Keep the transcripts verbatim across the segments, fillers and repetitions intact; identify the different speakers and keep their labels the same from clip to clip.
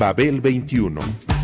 Speaker 1: Babel veintiuno.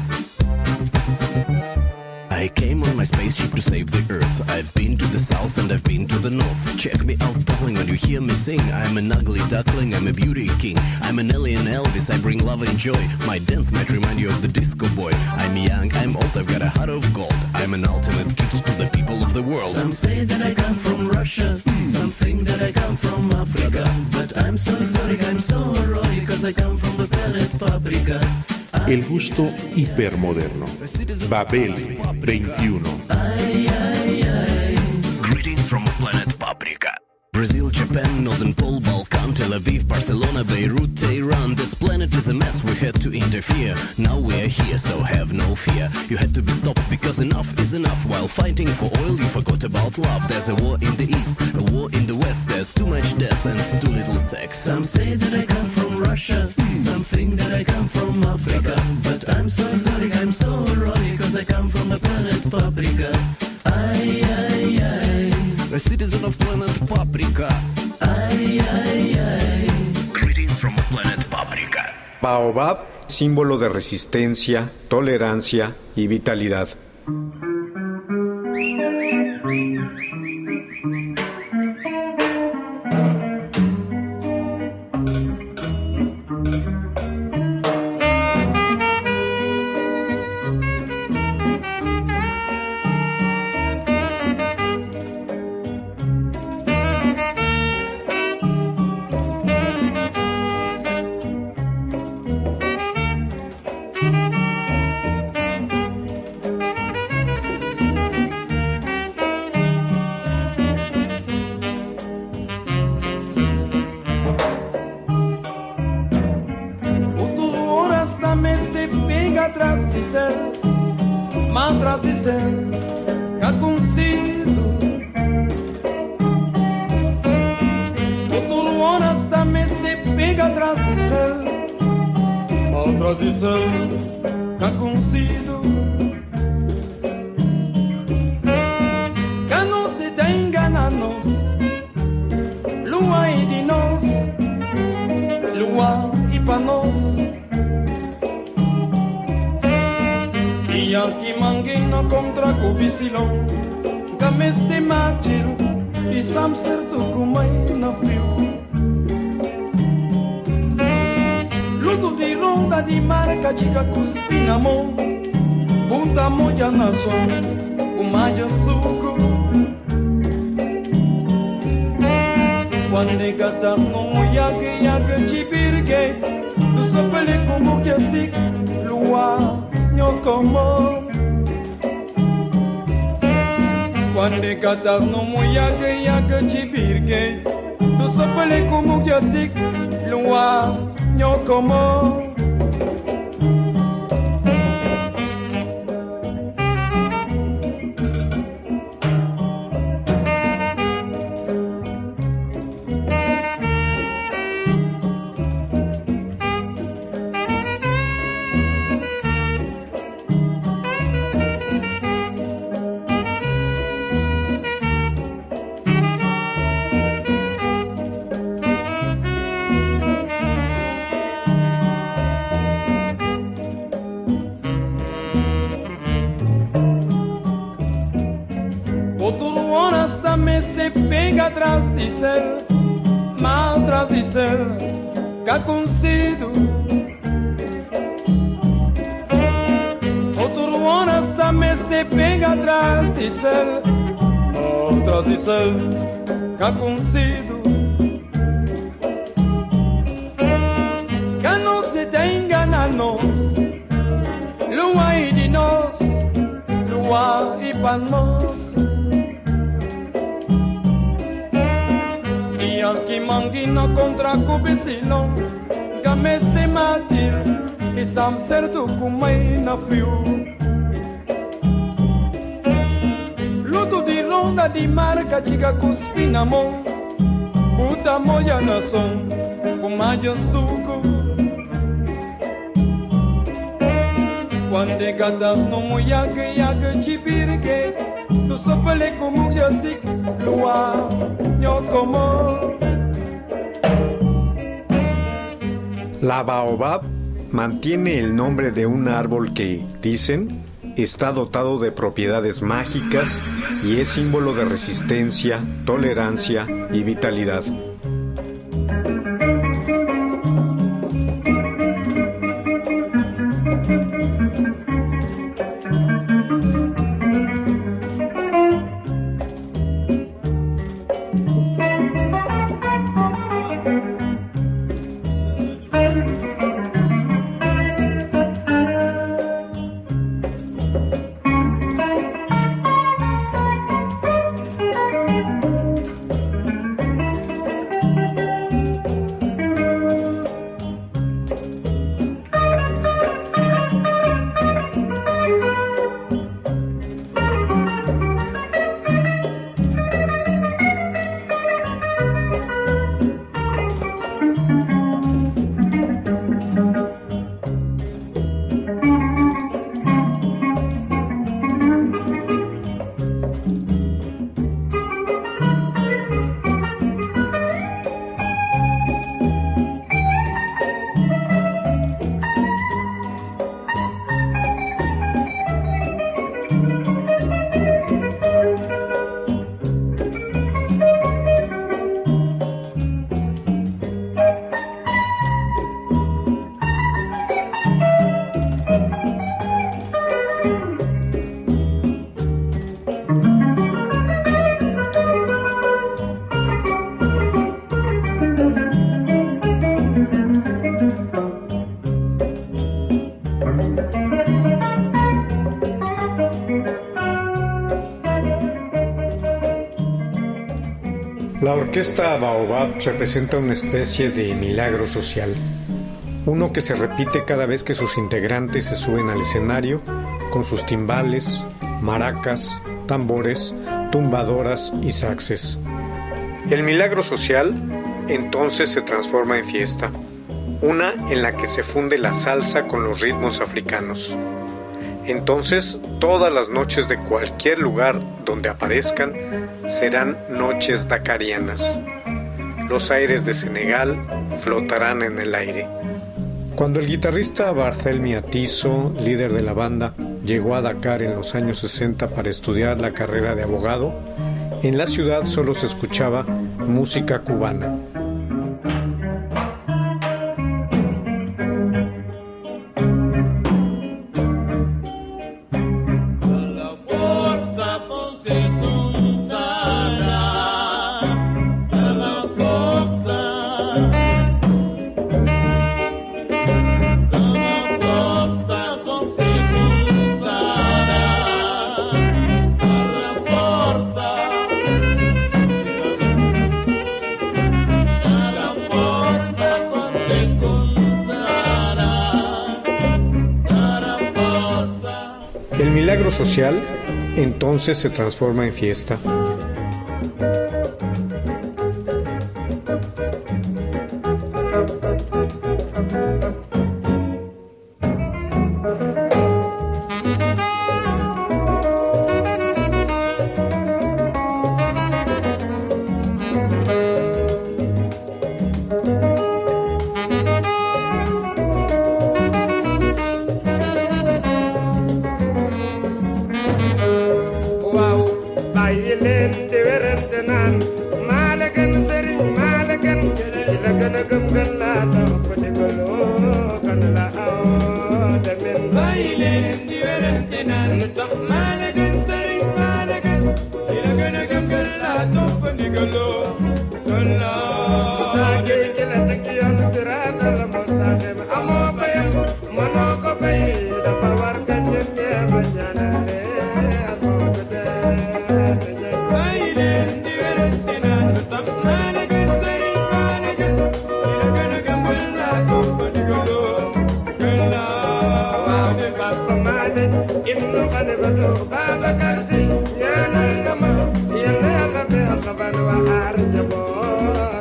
Speaker 2: I came on my spaceship to save the Earth. I've been to the south and I've been to the north. Check me out, darling, when you hear me sing. I'm an ugly duckling, I'm a beauty king. I'm an alien Elvis, I bring love and joy. My dance might remind you of the disco boy. I'm young, I'm old, I've got a heart of gold. I'm an ultimate gift to the people of the world.
Speaker 3: Some say that I come from Russia, some think that I come from Africa. But I'm so exotic, I'm so erotic, cause I come from the planet Paprika.
Speaker 1: El gusto hipermoderno. Babel veintiuno.
Speaker 3: Ay, ay, ay.
Speaker 2: Greetings from planet Paprika. Brazil, Japan, Northern Pole, Balkan, Tel Aviv, Barcelona, Beirut, Tehran. This planet is a mess, we had to interfere. Now we are here, so have no fear. You had to be stopped because enough is enough. While fighting for oil, you forgot about love. There's a war in the east, a war in the west. There's too much death and too little sex.
Speaker 3: Some say that I come from Russia, some think that I come from Africa. But I'm so exotic, I'm so erotic, cause I come from the planet Paprika. Ay, ay, ay.
Speaker 2: A citizen of planet Paprika.
Speaker 3: Ay, ay, ay.
Speaker 2: Greetings from planet Paprika.
Speaker 4: Baobab, símbolo de resistencia, tolerancia y vitalidad.
Speaker 5: Luto di ronda di marca chica cuspinamon, puta moya nason, umaya suku. Quando gata no moya que ya que chipirke, tu sopele como yasik, lua, ñocomo.
Speaker 4: La Baobab mantiene el nombre de un árbol que, dicen, está dotado de propiedades mágicas y es símbolo de resistencia, tolerancia y vitalidad. La orquesta Baobab representa una especie de milagro social, uno que se repite cada vez que sus integrantes se suben al escenario con sus timbales, maracas, tambores, tumbadoras y saxes. El milagro social entonces se transforma en fiesta, una en la que se funde la salsa con los ritmos africanos. Entonces, todas las noches de cualquier lugar donde aparezcan serán noches dakarianas. Los aires de Senegal flotarán en el aire. Cuando el guitarrista Barthelemy Atiso, líder de la banda, llegó a Dakar en los años sesenta para estudiar la carrera de abogado, en la ciudad solo se escuchaba música cubana. El milagro social entonces se transforma en fiesta.
Speaker 5: Baba Karsi, yana nama, yana Allah be Allah ban wa ar jabo.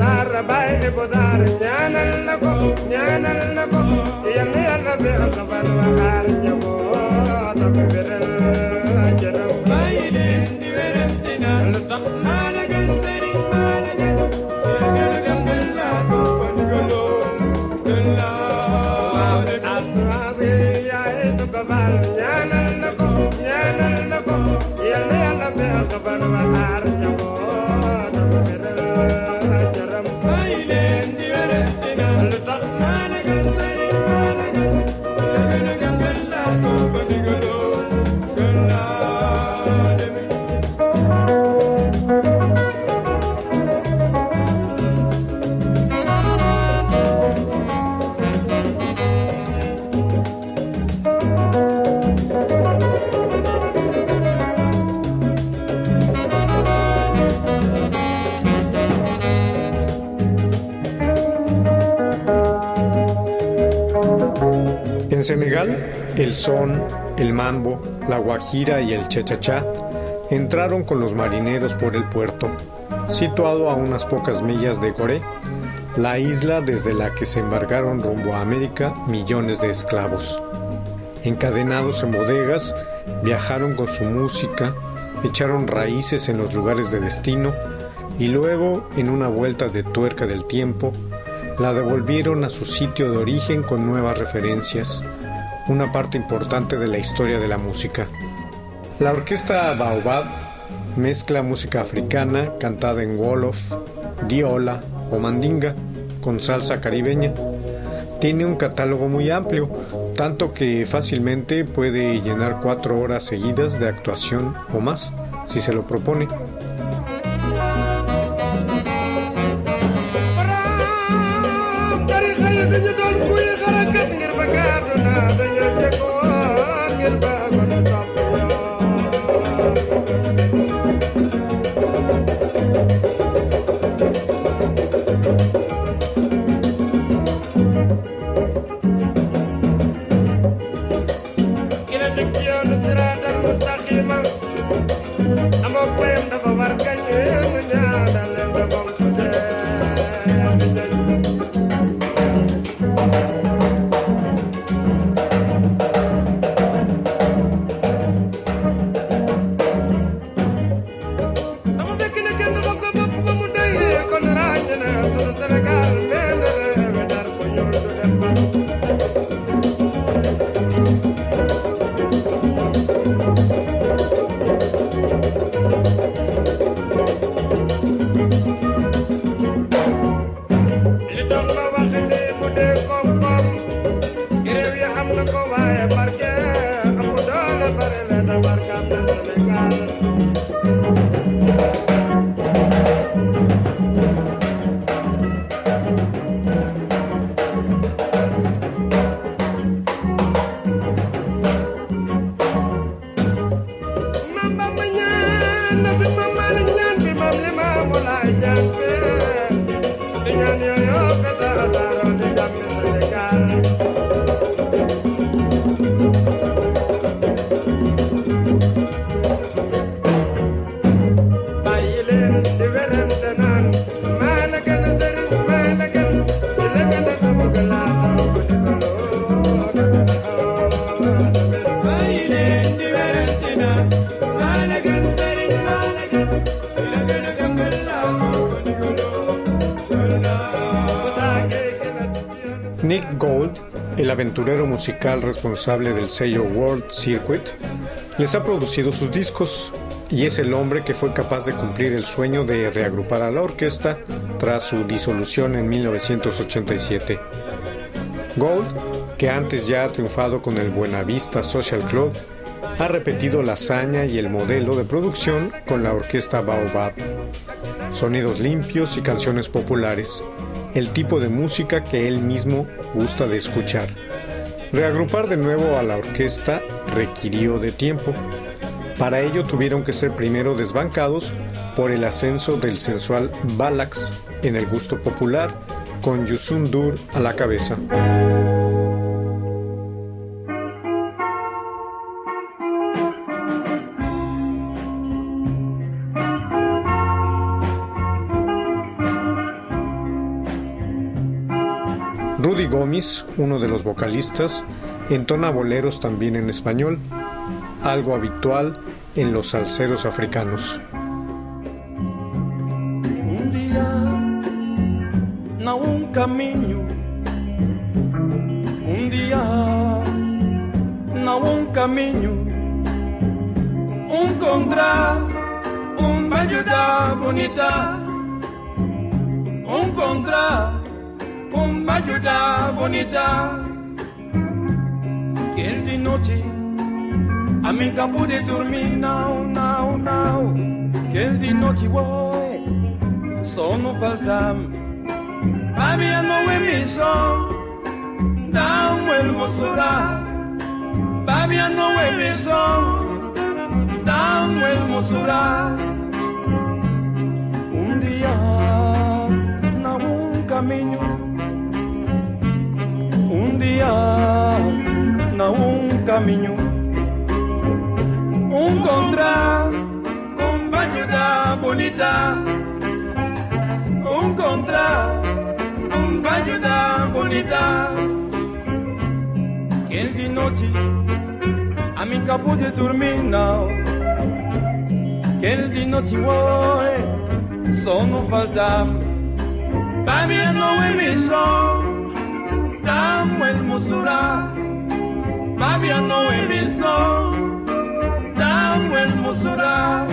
Speaker 5: Matar bay bodar ñaanal na ko ñaanal na ko yàlla yàlla be xabal waxar jabo ta be beral jaram bay leen di weram dina lu tax mala gan seri mala gan yàlla gan la ko ngolo dalla asrabe ya to kabal ñaanal na ko ñaanal na ko yàlla yàlla be xabal waxar jabo
Speaker 4: En Senegal, el son, el mambo, la guajira y el cha-cha-cha entraron con los marineros por el puerto, situado a unas pocas millas de Gorée, la isla desde la que se embarcaron rumbo a América millones de esclavos. Encadenados en bodegas, viajaron con su música, echaron raíces en los lugares de destino y luego, en una vuelta de tuerca del tiempo, la devolvieron a su sitio de origen con nuevas referencias, una parte importante de la historia de la música. La orquesta Baobab mezcla música africana cantada en wolof, diola o mandinga con salsa caribeña. Tiene un catálogo muy amplio, tanto que fácilmente puede llenar cuatro horas seguidas de actuación o más, si se lo propone. Nick Gold, el aventurero musical responsable del sello World Circuit, les ha producido sus discos y es el hombre que fue capaz de cumplir el sueño de reagrupar a la orquesta tras su disolución en mil novecientos ochenta y siete. Gold, que antes ya ha triunfado con el Buena Vista Social Club, ha repetido la hazaña y el modelo de producción con la orquesta Baobab. Sonidos limpios y canciones populares, el tipo de música que él mismo gusta de escuchar. Reagrupar de nuevo a la orquesta requirió de tiempo. Para ello tuvieron que ser primero desbancados por el ascenso del sensual Balax en el gusto popular, con Youssou N'Dour a la cabeza. Roy Gómez, uno de los vocalistas, entona boleros también en español, algo habitual en los salseros africanos.
Speaker 6: Um dia, na um caminho, um dia, na um caminho, encontrar um banho da bonita, encontrar um banho da bonita, que ele de noite a mim acabou de dormir, não, não, não, que ele de noite, ué, só não falta, para mim não é missão, não é mostrar, para mim não é missão. Não hermosura. Um dia, na um caminho, um dia, na um caminho, encontrar um banho da bonita, encontrar um banho da bonita, que ele de noite a mim acabou de dormir, não. Que ele de noite, ué, só não falta, para mim não é missão, tão hermosura, para mim não é missão, tão hermosura.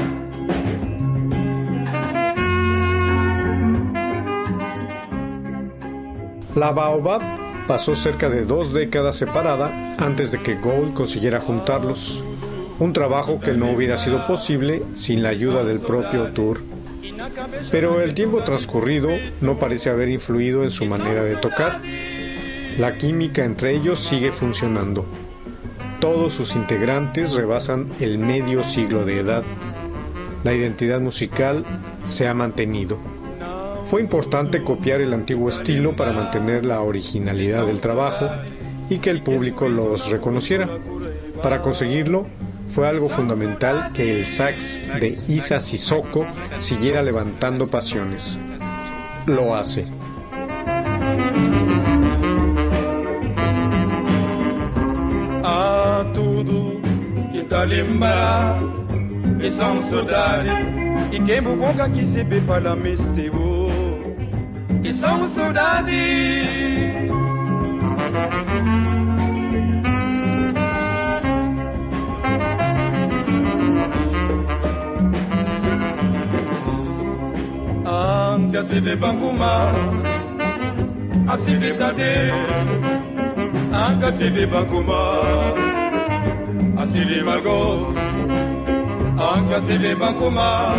Speaker 4: La Baobab pasó cerca de dos décadas separada antes de que Gold consiguiera juntarlos, un trabajo que no hubiera sido posible sin la ayuda del propio Tour. Pero el tiempo transcurrido no parece haber influido en su manera de tocar. La química entre ellos sigue funcionando. Todos sus integrantes rebasan el medio siglo de edad. La identidad musical se ha mantenido. Fue importante copiar el antiguo estilo para mantener la originalidad del trabajo y que el público los reconociera. Para conseguirlo, fue algo fundamental que el sax de Issa Sissoko siguiera levantando pasiones. Lo hace.
Speaker 6: Ah, tudo que tá lembrado, e são saudade, e quem boca que se be fala mesmo, e são saudade. Anche se de Banguma, a se de Tade, anche se de Banguma, a se de Margos, anche se de Banguma,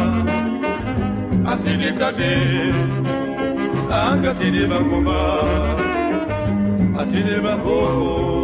Speaker 6: a se de Tade, anche se de Banguma, a se de Margos.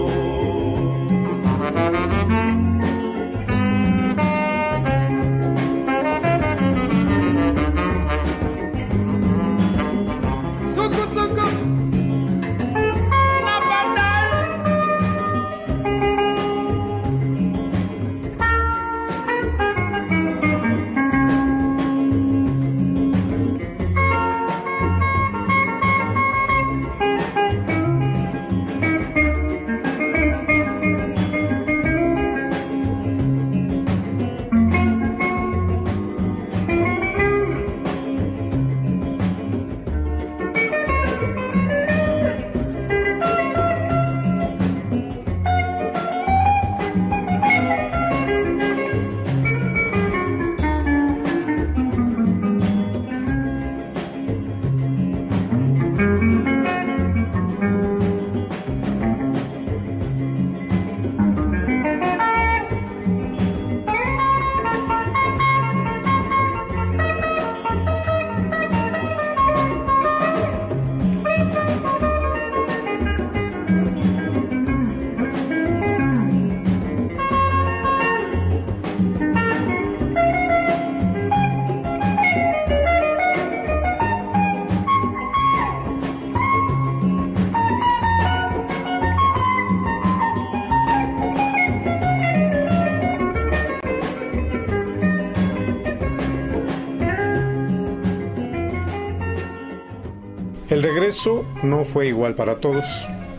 Speaker 4: El regreso no fue igual para todos.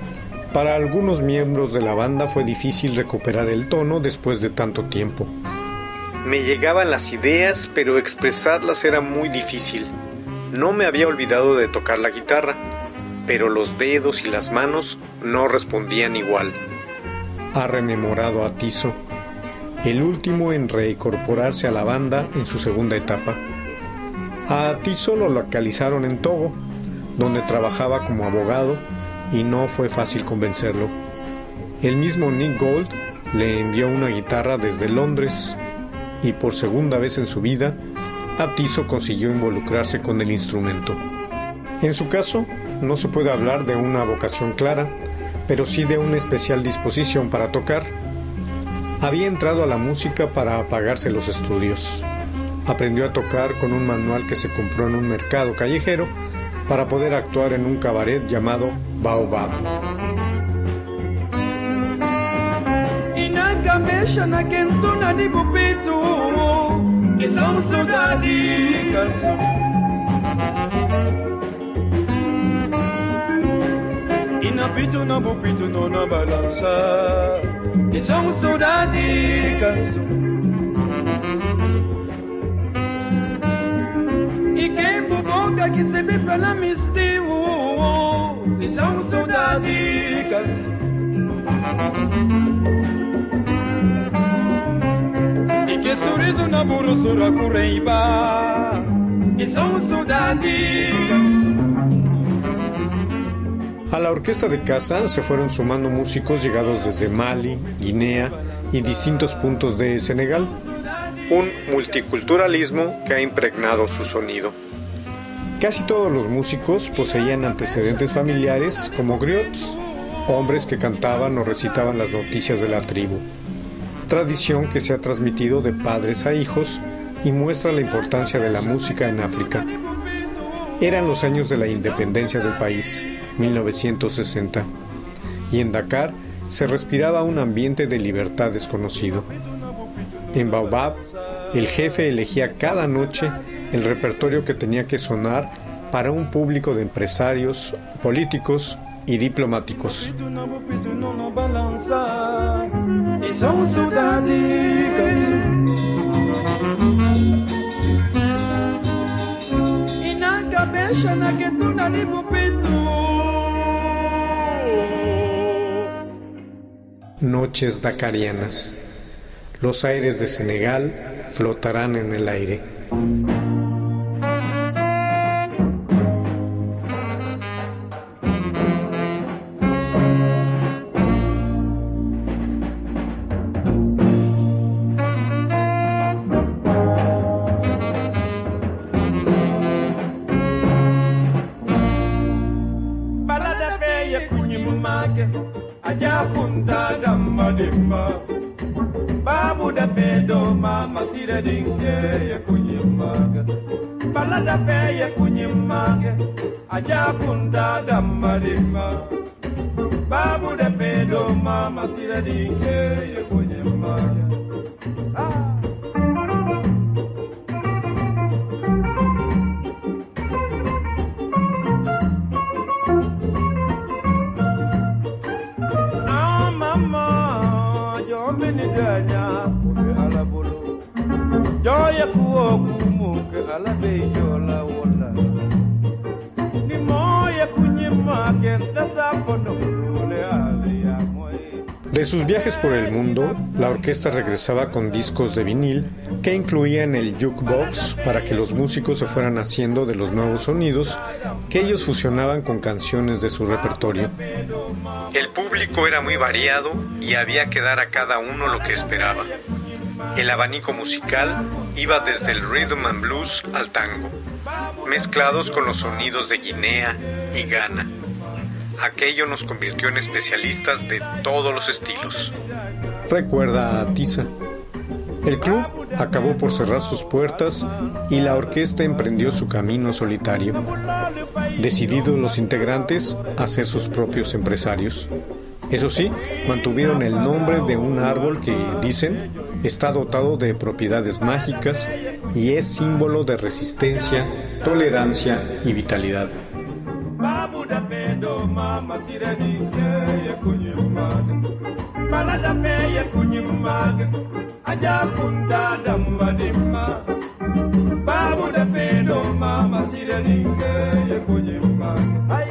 Speaker 4: Para algunos miembros de la banda fue difícil recuperar el tono después de tanto tiempo. Me llegaban las ideas, pero expresarlas era muy difícil. No me había olvidado de tocar la guitarra, pero los dedos y las manos no respondían igual. Ha rememorado a Tiso, el último en reincorporarse a la banda en su segunda etapa. A Tiso lo localizaron en Togo, donde trabajaba como abogado, y no fue fácil convencerlo. El mismo Nick Gold le envió una guitarra desde Londres, y por segunda vez en su vida, Tiso consiguió involucrarse con el instrumento. En su caso, no se puede hablar de una vocación clara, pero sí de una especial disposición para tocar. Había entrado a la música para apagarse los estudios. Aprendió a tocar con un manual que se compró en un mercado callejero para poder actuar en un cabaret llamado Baobab.
Speaker 6: Inapito na bupito no na balança e somos saudade canso e quem por boca que se me fala mistério e somos saudade canso e que sorriso na borosura cureiba e somos saudade canso.
Speaker 4: A la orquesta de casa se fueron sumando músicos llegados desde Mali, Guinea y distintos puntos de Senegal. Un multiculturalismo que ha impregnado su sonido. Casi todos los músicos poseían antecedentes familiares como griots, hombres que cantaban o recitaban las noticias de la tribu. Tradición que se ha transmitido de padres a hijos y muestra la importancia de la música en África. Eran los años de la independencia del país, mil novecientos sesenta, y en Dakar se respiraba un ambiente de libertad desconocido. En Baobab, el jefe elegía cada noche el repertorio que tenía que sonar para un público de empresarios, políticos y diplomáticos. Noches dakarianas. Los aires de Senegal flotarán en el aire. De sus viajes por el mundo, la orquesta regresaba con discos de vinil que incluían el jukebox para que los músicos se fueran haciendo de los nuevos sonidos que ellos fusionaban con canciones de su repertorio. El público era muy variado y había que dar a cada uno lo que esperaba. El abanico musical iba desde el rhythm and blues al tango, mezclados con los sonidos de Guinea y Ghana. Aquello nos convirtió en especialistas de todos los estilos. Recuerda a Tisa. El club acabó por cerrar sus puertas y la orquesta emprendió su camino solitario. Decididos los integrantes a ser sus propios empresarios. Eso sí, mantuvieron el nombre de un árbol que, dicen, está dotado de propiedades mágicas y es símbolo de resistencia, tolerancia y vitalidad.
Speaker 6: Babu da fe do ma mama sireni ke ye kunyimag balada fe ye kunyimag aja kunda damba dimma babu da fe do mama sireni ke ye kunyimag ai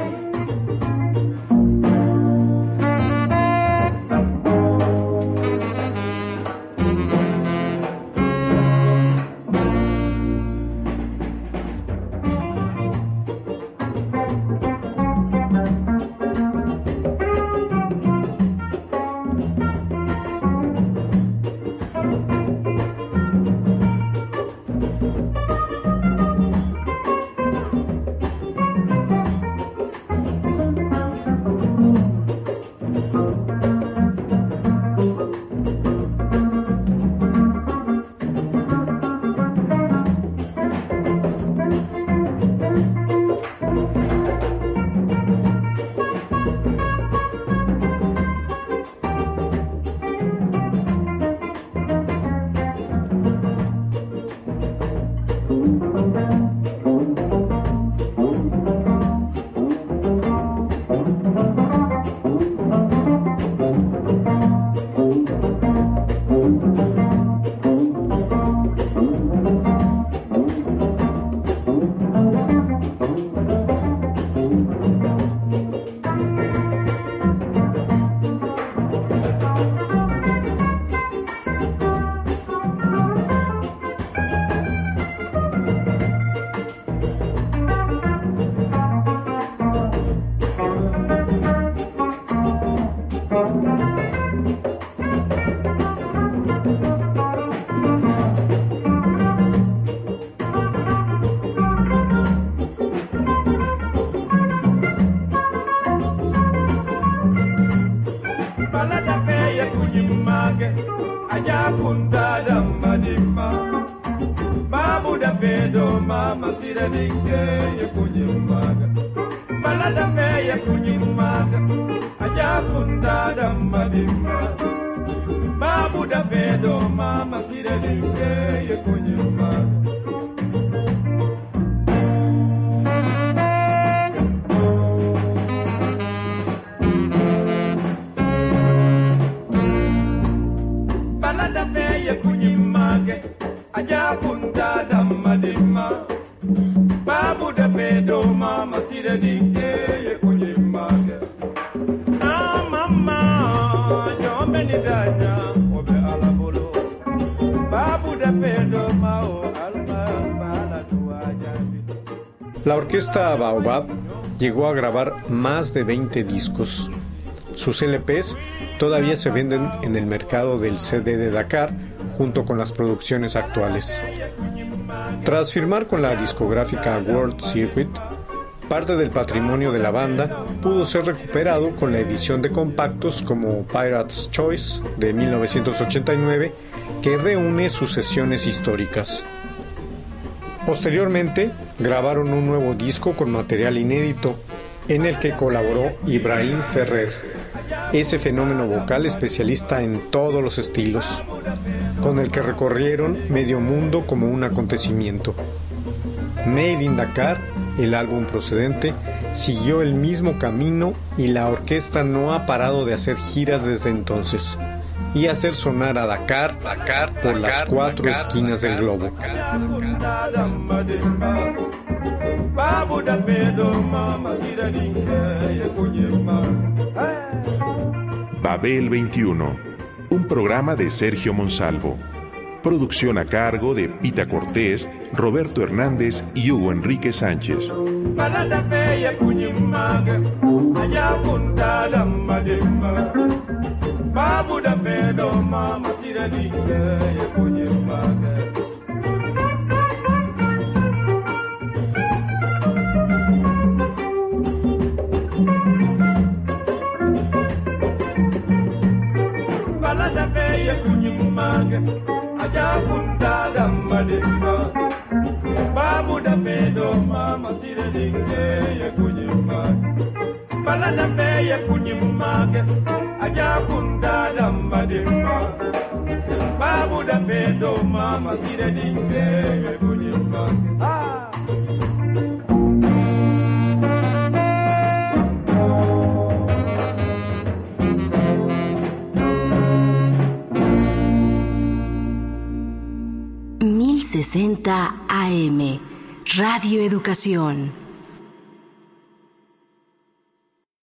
Speaker 4: La orquesta Baobab llegó a grabar más de veinte discos. Sus L Pes todavía se venden en el mercado del C D de Dakar junto con las producciones actuales. Tras firmar con la discográfica World Circuit, parte del patrimonio de la banda pudo ser recuperado con la edición de compactos como Pirate's Choice de mil novecientos ochenta y nueve, que reúne sus sesiones históricas. Posteriormente, grabaron un nuevo disco con material inédito, en el que colaboró Ibrahim Ferrer, ese fenómeno vocal especialista en todos los estilos, con el que recorrieron medio mundo como un acontecimiento. Made in Dakar, el álbum procedente, siguió el mismo camino y la orquesta no ha parado de hacer giras desde entonces y hacer sonar a Dakar, Dakar por Dakar, las cuatro Dakar, esquinas Dakar, del globo.
Speaker 1: Babel veintiuno, un programa de Sergio Monsalvo. Producción a cargo de Pita Cortés, Roberto Hernández y Hugo Enrique Sánchez.
Speaker 6: Babu da fedo mama sira dinge ye kunye mage Bala da fe ye kunye mage aja kunda da madimba Babu da fedo mama sira dinge ye kunye mage Bala da fe ye kunye mage aja kunda da madimba Babu da fedo mama sira dinge ye kunye mage ah
Speaker 7: mil sesenta A M, Radio Educación.